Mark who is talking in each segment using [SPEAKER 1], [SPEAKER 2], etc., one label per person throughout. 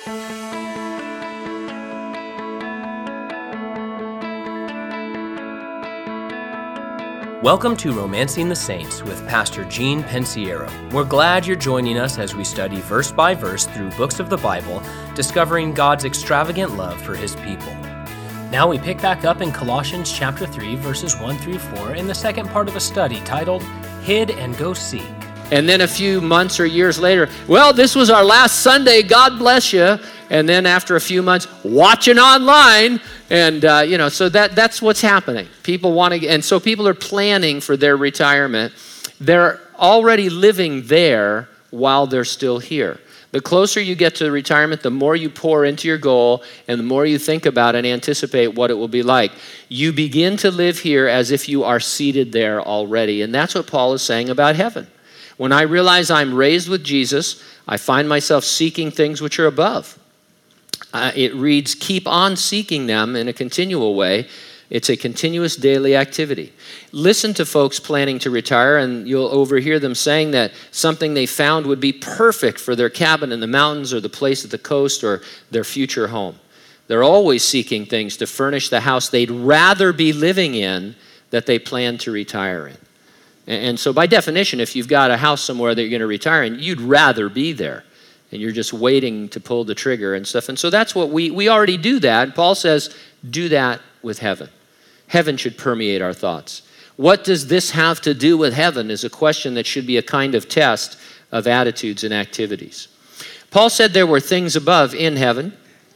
[SPEAKER 1] Welcome to Romancing the Saints with Pastor Gene Pensiero. We're glad you're joining us as we study verse by verse through books of the Bible, discovering God's extravagant love for His people. Now we pick back up in Colossians chapter 3, verses 1 through 4, in the second part of a study titled, Hid and Go Seek.
[SPEAKER 2] And then a few months or years later, well, this was our last Sunday, God bless you. And then after a few months, watching online. And, so that's what's happening. People want to, and so people are planning for their retirement. They're already living there while they're still here. The closer you get to retirement, the more you pour into your goal and the more you think about and anticipate what it will be like. You begin to live here as if you are seated there already. And that's what Paul is saying about heaven. When I realize I'm raised with Jesus, I find myself seeking things which are above. It reads, keep on seeking them in a continual way. It's a continuous daily activity. Listen to folks planning to retire, and you'll overhear them saying that something they found would be perfect for their cabin in the mountains or the place at the coast or their future home. They're always seeking things to furnish the house they'd rather be living in that they plan to retire in. And so by definition, if you've got a house somewhere that you're going to retire in, you'd rather be there. And you're just waiting to pull the trigger and stuff. And so that's what we already do that. Paul says, do that with heaven. Heaven should permeate our thoughts. What does this have to do with heaven is a question that should be a kind of test of attitudes and activities. Paul said there were things above in heaven.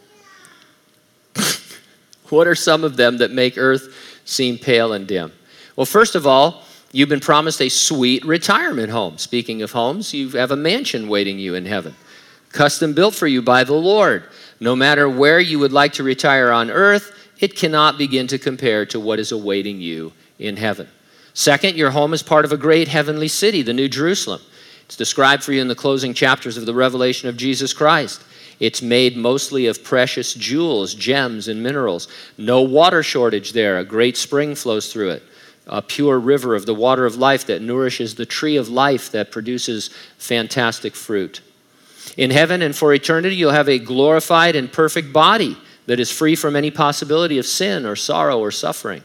[SPEAKER 2] What are some of them that make earth seem pale and dim? Well, first of all, you've been promised a sweet retirement home. Speaking of homes, you have a mansion waiting you in heaven. Custom built for you by the Lord. No matter where you would like to retire on earth, it cannot begin to compare to what is awaiting you in heaven. Second, your home is part of a great heavenly city, the New Jerusalem. It's described for you in the closing chapters of the revelation of Jesus Christ. It's made mostly of precious jewels, gems, and minerals. No water shortage there. A great spring flows through it. A pure river of the water of life that nourishes the tree of life that produces fantastic fruit. In heaven and for eternity, you'll have a glorified and perfect body that is free from any possibility of sin or sorrow or suffering.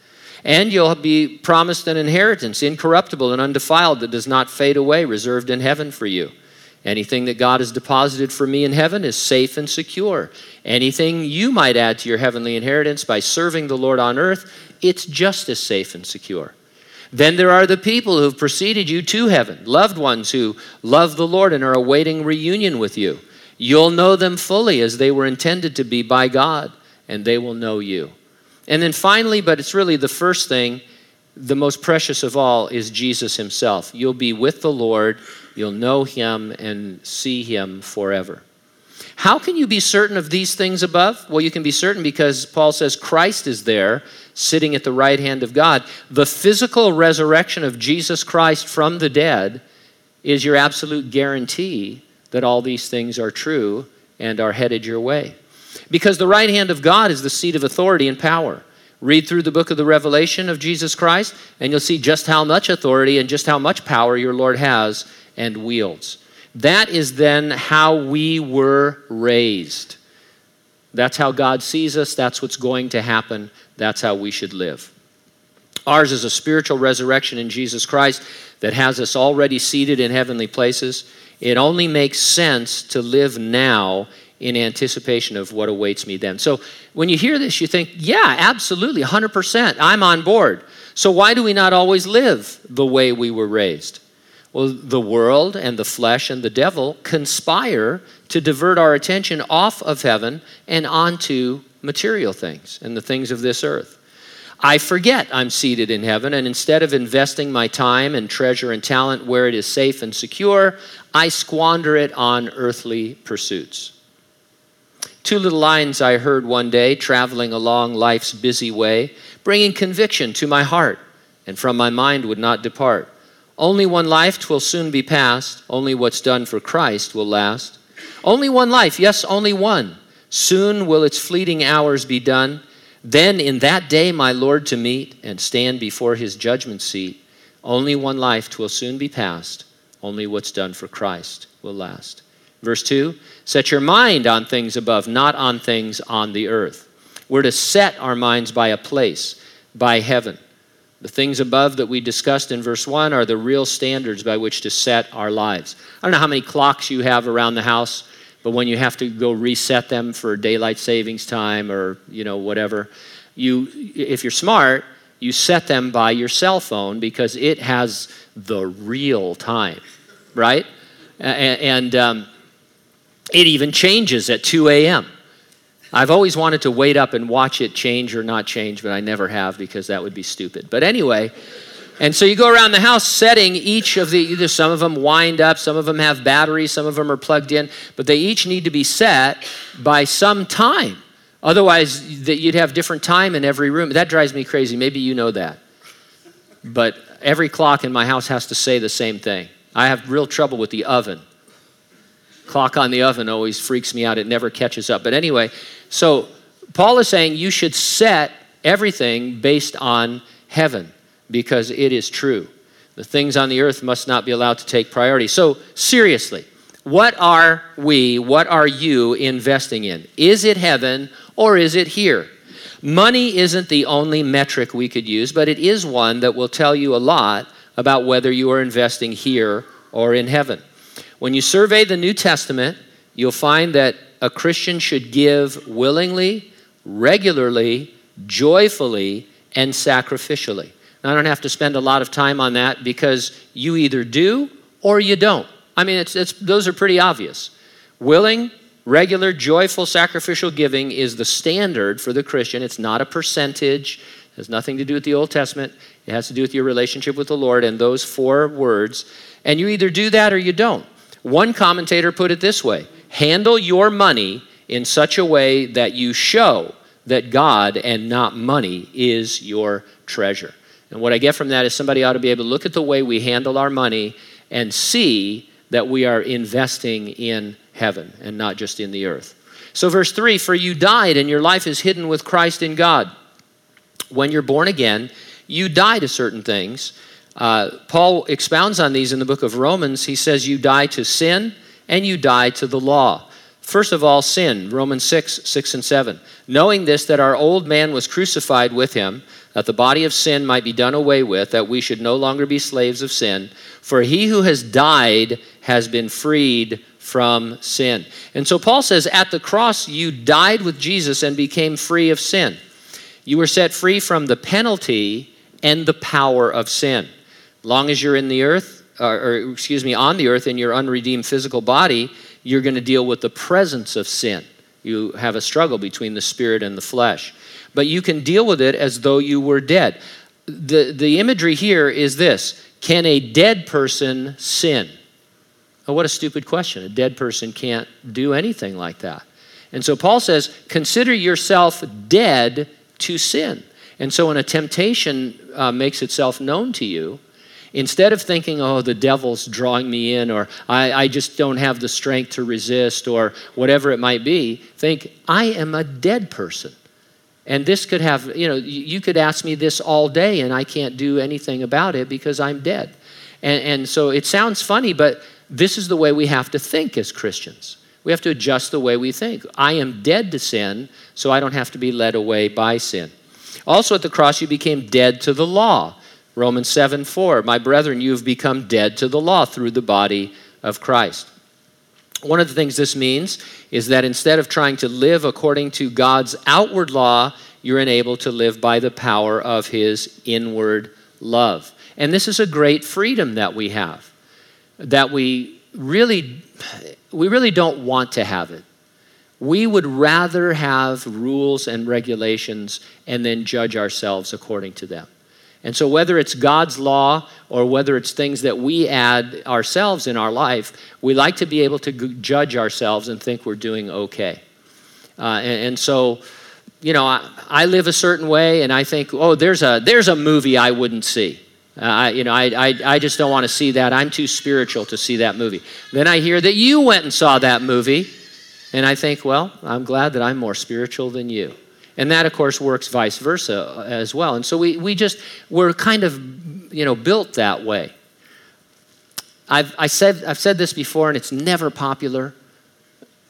[SPEAKER 2] And you'll be promised an inheritance, incorruptible and undefiled, that does not fade away, reserved in heaven for you. Anything that God has deposited for me in heaven is safe and secure. Anything you might add to your heavenly inheritance by serving the Lord on earth, it's just as safe and secure. Then there are the people who have preceded you to heaven, loved ones who love the Lord and are awaiting reunion with you. You'll know them fully as they were intended to be by God, and they will know you. And then finally, but it's really the first thing, the most precious of all is Jesus himself. You'll be with the Lord, you'll know him and see him forever. How can you be certain of these things above? Well, you can be certain because Paul says Christ is there, sitting at the right hand of God. The physical resurrection of Jesus Christ from the dead is your absolute guarantee that all these things are true and are headed your way. Because the right hand of God is the seat of authority and power. Read through the book of the Revelation of Jesus Christ, and you'll see just how much authority and just how much power your Lord has and wields. That is then how we were raised. That's how God sees us. That's what's going to happen. That's how we should live. Ours is a spiritual resurrection in Jesus Christ that has us already seated in heavenly places. It only makes sense to live now in anticipation of what awaits me then. So when you hear this, you think, yeah, absolutely, 100%, I'm on board. So why do we not always live the way we were raised? Well, the world and the flesh and the devil conspire to divert our attention off of heaven and onto material things and the things of this earth. I forget I'm seated in heaven, and instead of investing my time and treasure and talent where it is safe and secure, I squander it on earthly pursuits. Two little lines I heard one day traveling along life's busy way, bringing conviction to my heart, and from my mind would not depart. Only one life, 'twill soon be past. Only what's done for Christ will last. Only one life, yes, only one. Soon will its fleeting hours be done. Then in that day my Lord to meet and stand before his judgment seat. Only one life, 'twill soon be past. Only what's done for Christ will last. Verse 2, set your mind on things above, not on things on the earth. We're to set our minds by a place, by heaven. The things above that we discussed in verse 1 are the real standards by which to set our lives. I don't know how many clocks you have around the house, but when you have to go reset them for daylight savings time or, whatever, if you're smart, you set them by your cell phone because it has the real time, right? And it even changes at 2 a.m. I've always wanted to wait up and watch it change or not change, but I never have because that would be stupid. But anyway, and so you go around the house setting each of either some of them wind up, some of them have batteries, some of them are plugged in, but they each need to be set by some time. Otherwise, you'd have different time in every room. That drives me crazy. Maybe you know that. But every clock in my house has to say the same thing. I have real trouble with the oven. Clock on the oven always freaks me out. It never catches up. But anyway, so Paul is saying you should set everything based on heaven because it is true. The things on the earth must not be allowed to take priority. So seriously, what are you investing in? Is it heaven or is it here? Money isn't the only metric we could use, but it is one that will tell you a lot about whether you are investing here or in heaven. When you survey the New Testament, you'll find that a Christian should give willingly, regularly, joyfully, and sacrificially. Now, I don't have to spend a lot of time on that because you either do or you don't. I mean, those are pretty obvious. Willing, regular, joyful, sacrificial giving is the standard for the Christian. It's not a percentage. It has nothing to do with the Old Testament. It has to do with your relationship with the Lord and those 4 words. And you either do that or you don't. One commentator put it this way: handle your money in such a way that you show that God and not money is your treasure. And what I get from that is somebody ought to be able to look at the way we handle our money and see that we are investing in heaven and not just in the earth. So verse 3, for you died and your life is hidden with Christ in God. When you're born again, you die to certain things. Paul expounds on these in the book of Romans. He says you die to sin and you die to the law. First of all, sin, Romans 6 and 7. Knowing this, that our old man was crucified with him, that the body of sin might be done away with, that we should no longer be slaves of sin. For he who has died has been freed from sin. And so Paul says, at the cross, you died with Jesus and became free of sin. You were set free from the penalty and the power of sin. Long as you're in the earth, on the earth in your unredeemed physical body, you're going to deal with the presence of sin. You have a struggle between the spirit and the flesh. But you can deal with it as though you were dead. The imagery here is this: can a dead person sin? Oh, what a stupid question. A dead person can't do anything like that. And so Paul says, consider yourself dead to sin. And so when a temptation makes itself known to you, instead of thinking, oh, the devil's drawing me in, or I just don't have the strength to resist, or whatever it might be, think, I am a dead person. And this could have, you could ask me this all day and I can't do anything about it because I'm dead. And so it sounds funny, but this is the way we have to think as Christians. We have to adjust the way we think. I am dead to sin, so I don't have to be led away by sin. Also at the cross, you became dead to the law. Romans 7:4, my brethren, you have become dead to the law through the body of Christ. One of the things this means is that instead of trying to live according to God's outward law, you're enabled to live by the power of his inward love. And this is a great freedom that we have, that we really don't want to have it. We would rather have rules and regulations and then judge ourselves according to them. And so whether it's God's law or whether it's things that we add ourselves in our life, we like to be able to judge ourselves and think we're doing okay. And so, I live a certain way and I think, oh, there's a movie I wouldn't see. I just don't want to see that. I'm too spiritual to see that movie. Then I hear that you went and saw that movie, and I think, well, I'm glad that I'm more spiritual than you. And that, of course, works vice versa as well. And so we're kind of, built that way. I've said this before, and it's never popular,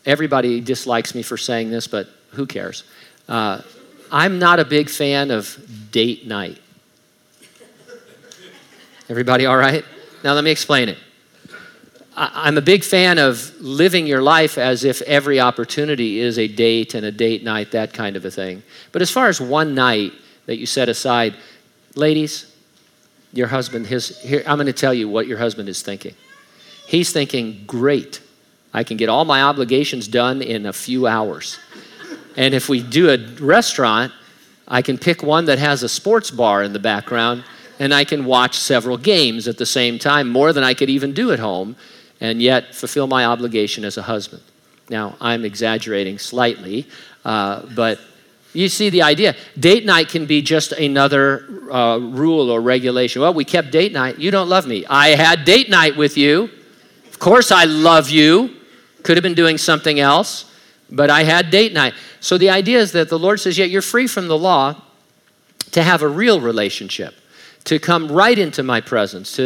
[SPEAKER 2] everybody dislikes me for saying this, but who cares? I'm not a big fan of date night. Everybody all right? Now let me explain it. I'm a big fan of living your life as if every opportunity is a date and a date night, that kind of a thing. But as far as one night that you set aside, ladies, your husband, I'm going to tell you what your husband is thinking. He's thinking, great, I can get all my obligations done in a few hours. And if we do a restaurant, I can pick one that has a sports bar in the background, and I can watch several games at the same time, more than I could even do at home, and yet fulfill my obligation as a husband. Now, I'm exaggerating slightly, but you see the idea. Date night can be just another rule or regulation. Well, we kept date night. You don't love me. I had date night with you. Of course I love you. Could have been doing something else, but I had date night. So the idea is that the Lord says, yeah, you're free from the law to have a real relationship, to come right into my presence,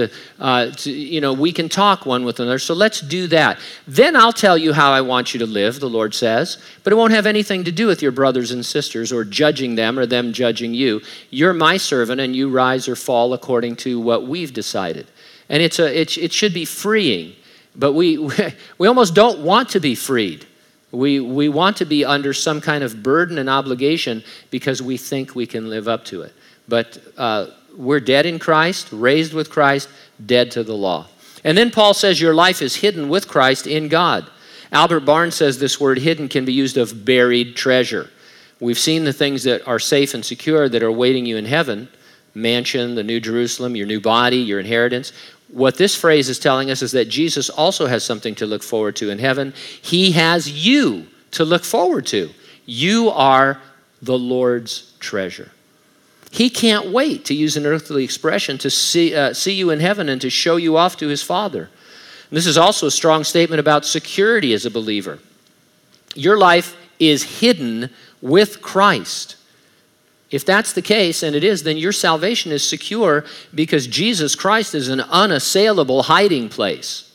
[SPEAKER 2] we can talk one with another. So let's do that. Then I'll tell you how I want you to live, the Lord says, but it won't have anything to do with your brothers and sisters or judging them or them judging you. You're my servant, and you rise or fall according to what we've decided. And it should be freeing, but we almost don't want to be freed. We want to be under some kind of burden and obligation because we think we can live up to it. But we're dead in Christ, raised with Christ, dead to the law. And then Paul says your life is hidden with Christ in God. Albert Barnes says this word hidden can be used of buried treasure. We've seen the things that are safe and secure that are awaiting you in heaven, mansion, the New Jerusalem, your new body, your inheritance. What this phrase is telling us is that Jesus also has something to look forward to in heaven. He has you to look forward to. You are the Lord's treasure. He can't wait, to use an earthly expression, to see you in heaven and to show you off to his Father. And this is also a strong statement about security as a believer. Your life is hidden with Christ. If that's the case, and it is, then your salvation is secure because Jesus Christ is an unassailable hiding place.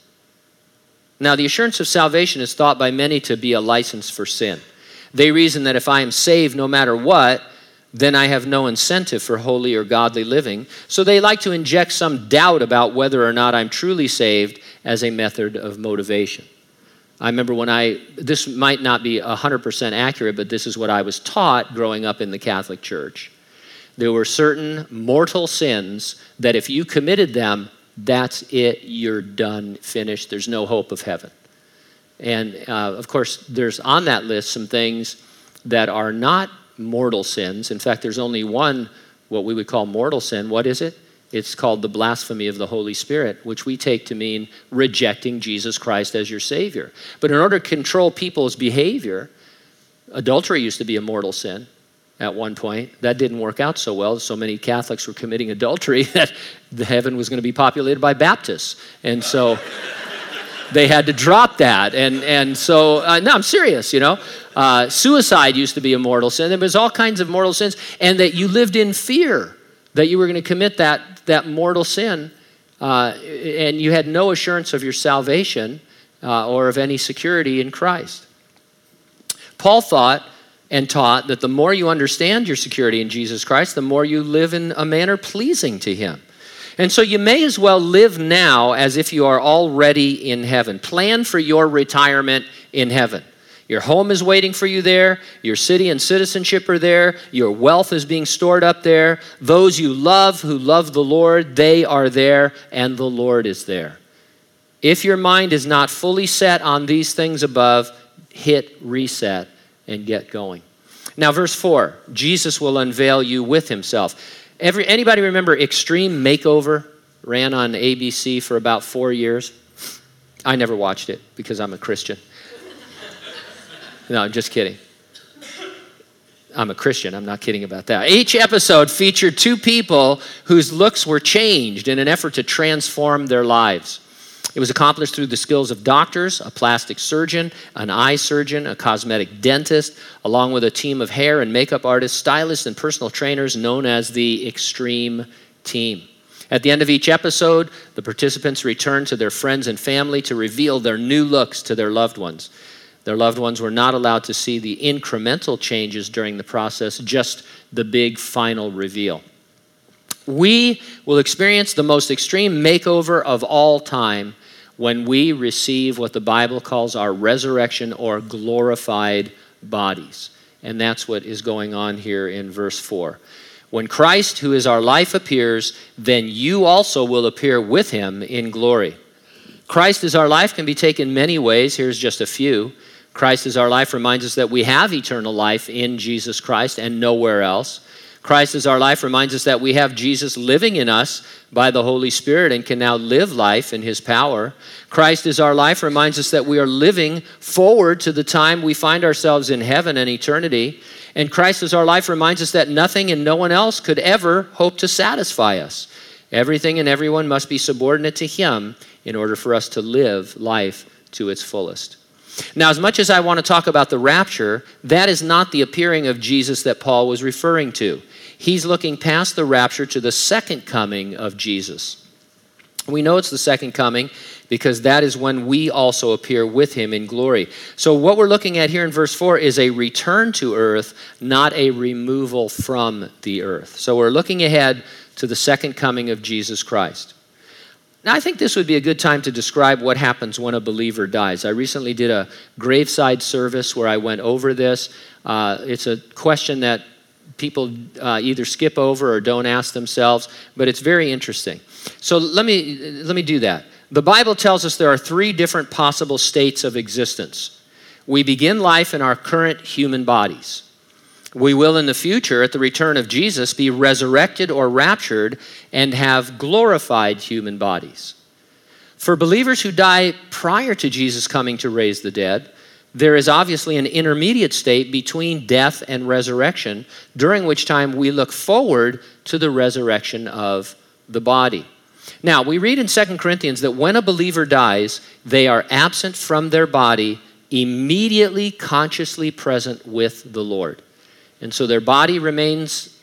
[SPEAKER 2] Now, the assurance of salvation is thought by many to be a license for sin. They reason that if I am saved no matter what, then I have no incentive for holy or godly living. So they like to inject some doubt about whether or not I'm truly saved as a method of motivation. I remember this might not be 100% accurate, but this is what I was taught growing up in the Catholic Church. There were certain mortal sins that if you committed them, that's it, you're done, finished, there's no hope of heaven. And of course, there's on that list some things that are not mortal sins. In fact, there's only one, what we would call mortal sin. What is it? It's called the blasphemy of the Holy Spirit, which we take to mean rejecting Jesus Christ as your Savior. But in order to control people's behavior, adultery used to be a mortal sin at one point. That didn't work out so well. So many Catholics were committing adultery that the heaven was going to be populated by Baptists. And so they had to drop that. And so, no, I'm serious, Suicide used to be a mortal sin. There was all kinds of mortal sins. And that you lived in fear that you were going to commit that mortal sin. And you had no assurance of your salvation or of any security in Christ. Paul thought and taught that the more you understand your security in Jesus Christ, the more you live in a manner pleasing to him. And so you may as well live now as if you are already in heaven. Plan for your retirement in heaven. Your home is waiting for you there. Your city and citizenship are there. Your wealth is being stored up there. Those you love who love the Lord, they are there, and the Lord is there. If your mind is not fully set on these things above, hit reset and get going. Now, verse 4, Jesus will unveil you with himself. Anybody remember Extreme Makeover? Ran on ABC for about 4 years. I never watched it because I'm a Christian. No, I'm just kidding. I'm a Christian. I'm not kidding about that. Each episode featured two people whose looks were changed in an effort to transform their lives. It was accomplished through the skills of doctors, a plastic surgeon, an eye surgeon, a cosmetic dentist, along with a team of hair and makeup artists, stylists, and personal trainers known as the Extreme Team. At the end of each episode, the participants returned to their friends and family to reveal their new looks to their loved ones. Their loved ones were not allowed to see the incremental changes during the process, just the big final reveal. We will experience the most extreme makeover of all time when we receive what the Bible calls our resurrection or glorified bodies. And that's what is going on here in verse 4. When Christ, who is our life, appears, then you also will appear with him in glory. Christ is our life can be taken many ways. Here's just a few. Christ is our life reminds us that we have eternal life in Jesus Christ and nowhere else. Christ is our life reminds us that we have Jesus living in us by the Holy Spirit and can now live life in his power. Christ is our life reminds us that we are living forward to the time we find ourselves in heaven and eternity. And Christ is our life reminds us that nothing and no one else could ever hope to satisfy us. Everything and everyone must be subordinate to him in order for us to live life to its fullest. Now, as much as I want to talk about the rapture, that is not the appearing of Jesus that Paul was referring to. He's looking past the rapture to the second coming of Jesus. We know it's the second coming because that is when we also appear with him in glory. So what we're looking at here in verse 4 is a return to earth, not a removal from the earth. So we're looking ahead to the second coming of Jesus Christ. Now, I think this would be a good time to describe what happens when a believer dies. I recently did a graveside service where I went over this. It's a question that people either skip over or don't ask themselves, but it's very interesting. So let me do that. The Bible tells us there are three different possible states of existence. We begin life in our current human bodies. We will in the future, at the return of Jesus, be resurrected or raptured and have glorified human bodies. For believers who die prior to Jesus coming to raise the dead, there is obviously an intermediate state between death and resurrection, during which time we look forward to the resurrection of the body. Now, we read in 2 Corinthians that when a believer dies, they are absent from their body, immediately consciously present with the Lord. And so their body remains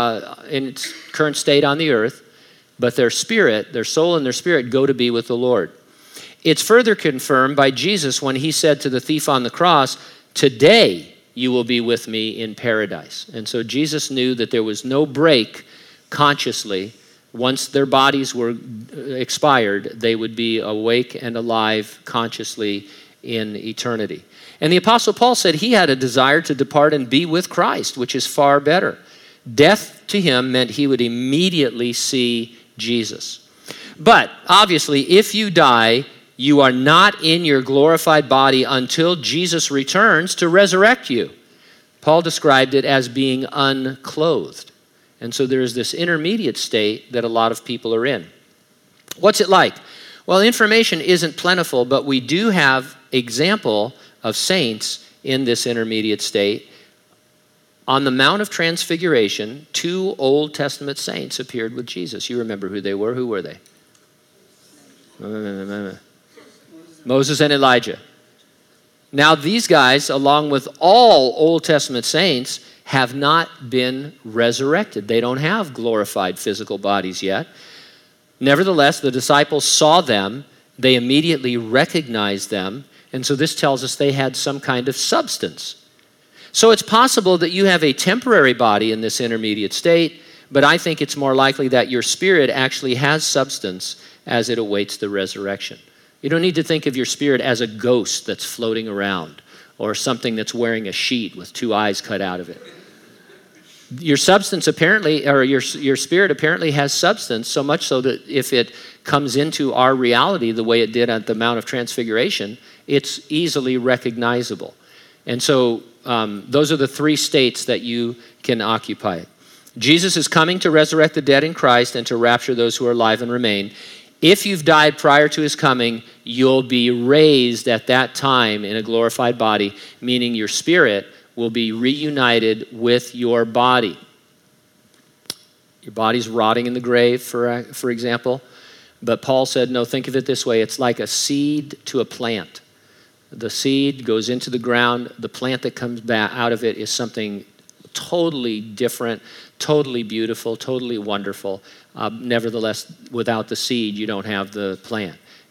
[SPEAKER 2] in its current state on the earth, but their spirit, their soul and their spirit go to be with the Lord. It's further confirmed by Jesus when he said to the thief on the cross, "Today you will be with me in paradise." And so Jesus knew that there was no break consciously. Once their bodies were expired, they would be awake and alive consciously in eternity. And the Apostle Paul said he had a desire to depart and be with Christ, which is far better. Death to him meant he would immediately see Jesus. But obviously, if you die, you are not in your glorified body until Jesus returns to resurrect you. Paul described it as being unclothed. And so there is this intermediate state that a lot of people are in. What's it like? Well, information isn't plentiful, but we do have example of saints in this intermediate state. On the Mount of Transfiguration, 2 Old Testament saints appeared with Jesus. You remember who they were. Who were they? Moses and Elijah. Now, these guys, along with all Old Testament saints, have not been resurrected. They don't have glorified physical bodies yet. Nevertheless, the disciples saw them. They immediately recognized them. And so this tells us they had some kind of substance. So it's possible that you have a temporary body in this intermediate state, but I think it's more likely that your spirit actually has substance as it awaits the resurrection. You don't need to think of your spirit as a ghost that's floating around or something that's wearing a sheet with 2 eyes cut out of it. Your substance apparently, or your spirit apparently has substance, so much so that if it comes into our reality the way it did at the Mount of Transfiguration, it's easily recognizable. And so those are the 3 states that you can occupy. Jesus is coming to resurrect the dead in Christ and to rapture those who are alive and remain. If you've died prior to his coming, you'll be raised at that time in a glorified body, meaning your spirit will be reunited with your body. Your body's rotting in the grave, for example. But Paul said, no, think of it this way. It's like a seed to a plant. The seed goes into the ground. The plant that comes back out of it is something totally different, totally beautiful, totally wonderful. Nevertheless, without the seed, you don't have the plant.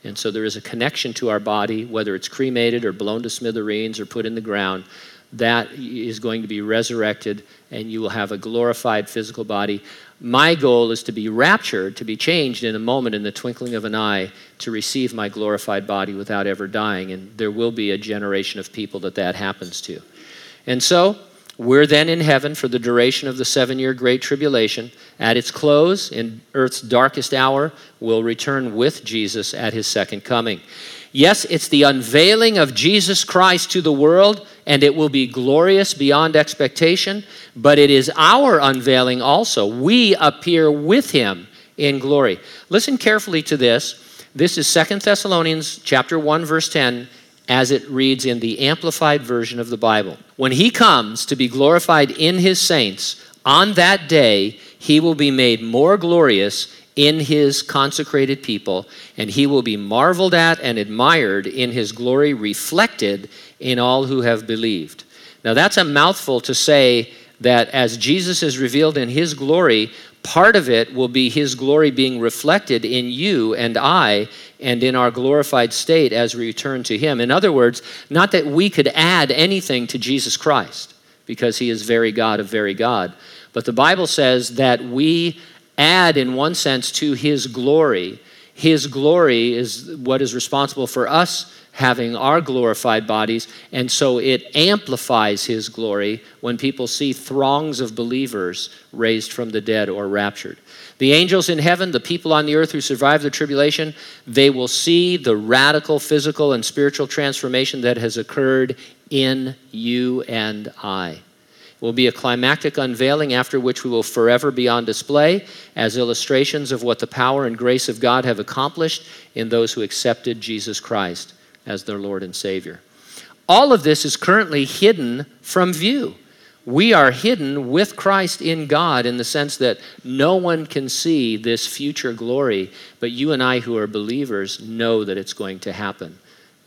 [SPEAKER 2] And so there is a connection to our body, whether it's cremated or blown to smithereens or put in the ground, that is going to be resurrected, and you will have a glorified physical body. My goal is to be raptured, to be changed in a moment, in the twinkling of an eye, to receive my glorified body without ever dying. And there will be a generation of people that happens to. And so we're then in heaven for the duration of the 7-year Great Tribulation. At its close, in earth's darkest hour, we'll return with Jesus at his second coming. Yes, it's the unveiling of Jesus Christ to the world, and it will be glorious beyond expectation, but it is our unveiling also. We appear with him in glory. Listen carefully to this. This is 2 Thessalonians chapter 1, verse 10, as it reads in the Amplified version of the Bible. When he comes to be glorified in his saints, on that day he will be made more glorious in his consecrated people, and he will be marveled at and admired in his glory, reflected in all who have believed. Now that's a mouthful to say that as Jesus is revealed in his glory, part of it will be his glory being reflected in you and I and in our glorified state as we return to him. In other words, not that we could add anything to Jesus Christ, because he is very God of very God, but the Bible says that we add, in one sense, to his glory. His glory is what is responsible for us having our glorified bodies, and so it amplifies his glory when people see throngs of believers raised from the dead or raptured. The angels in heaven, the people on the earth who survive the tribulation, they will see the radical physical and spiritual transformation that has occurred in you and I. Will be a climactic unveiling, after which we will forever be on display as illustrations of what the power and grace of God have accomplished in those who accepted Jesus Christ as their Lord and Savior. All of this is currently hidden from view. We are hidden with Christ in God in the sense that no one can see this future glory, but you and I who are believers know that it's going to happen,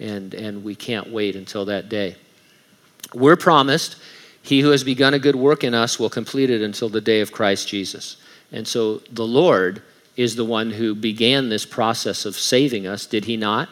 [SPEAKER 2] and we can't wait until that day. We're promised, he who has begun a good work in us will complete it until the day of Christ Jesus. And so the Lord is the one who began this process of saving us, did he not?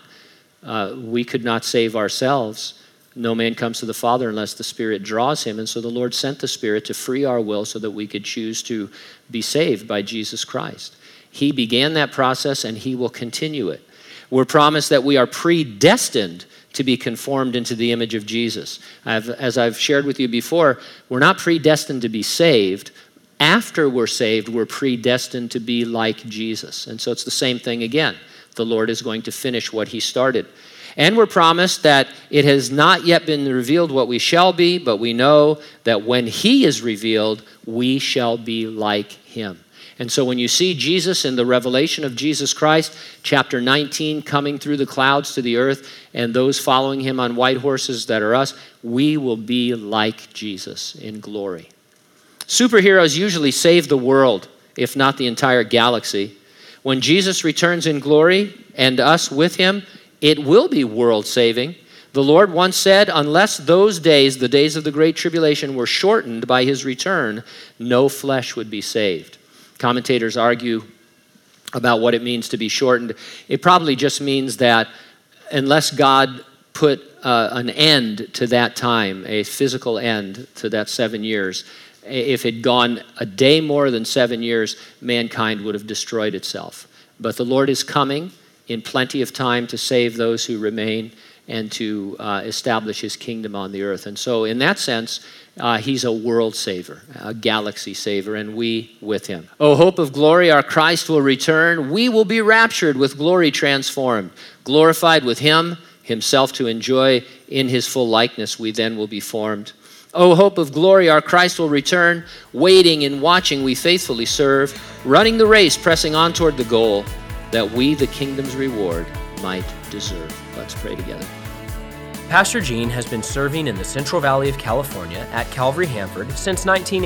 [SPEAKER 2] We could not save ourselves. No man comes to the Father unless the Spirit draws him. And so the Lord sent the Spirit to free our will so that we could choose to be saved by Jesus Christ. He began that process and he will continue it. We're promised that we are predestined to be conformed into the image of Jesus. As I've shared with you before, we're not predestined to be saved. After we're saved, we're predestined to be like Jesus. And so it's the same thing again. The Lord is going to finish what he started. And we're promised that it has not yet been revealed what we shall be, but we know that when he is revealed, we shall be like him. And so when you see Jesus in the revelation of Jesus Christ, chapter 19, coming through the clouds to the earth, and those following him on white horses that are us, we will be like Jesus in glory. Superheroes usually save the world, if not the entire galaxy. When Jesus returns in glory and us with him, it will be world-saving. The Lord once said, unless those days, the days of the Great Tribulation, were shortened by his return, no flesh would be saved. Commentators argue about what it means to be shortened. It probably just means that unless God put an end to that time, a physical end to that 7 years, if it had gone a day more than 7 years, mankind would have destroyed itself. But the Lord is coming in plenty of time to save those who remain and to establish his kingdom on the earth. And so in that sense, he's a world saver, a galaxy saver, and we with him. O hope of glory, our Christ will return. We will be raptured with glory transformed, glorified with him, himself to enjoy in his full likeness. We then will be formed. O hope of glory, our Christ will return. Waiting and watching, we faithfully serve, running the race, pressing on toward the goal, that we the kingdom's reward might deserve. Let's pray together.
[SPEAKER 1] Pastor Gene has been serving in the Central Valley of California at Calvary Hanford since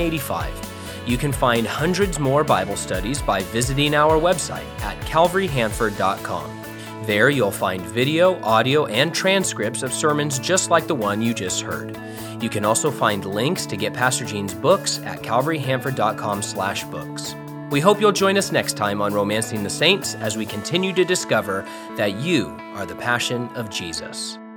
[SPEAKER 1] 1985. You can find hundreds more Bible studies by visiting our website at calvaryhanford.com. There you'll find video, audio, and transcripts of sermons just like the one you just heard. You can also find links to get Pastor Gene's books at calvaryhanford.com/books. We hope you'll join us next time on Romancing the Saints as we continue to discover that you are the passion of Jesus.